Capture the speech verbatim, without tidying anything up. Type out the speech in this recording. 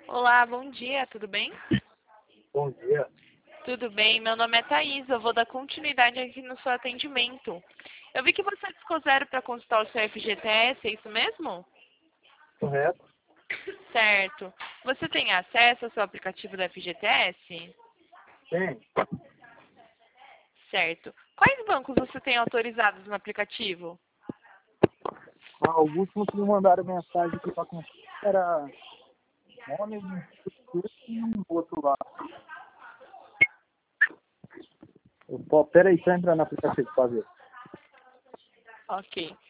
Olá, bom dia, tudo bem? Bom dia. Tudo bem, meu nome é Thaís, eu vou dar continuidade aqui no seu atendimento. Eu vi que você ficou zero para consultar o seu F G T S, é isso mesmo? Correto? Certo. Você tem acesso ao seu aplicativo do F G T S? Tem. Certo. Quais bancos você tem autorizados no aplicativo? Ah, o último que me mandaram mensagem aqui para consultar era nome e um outro lá. Eu, pô, peraí, deixa eu entrar no aplicativo para ver. Ok.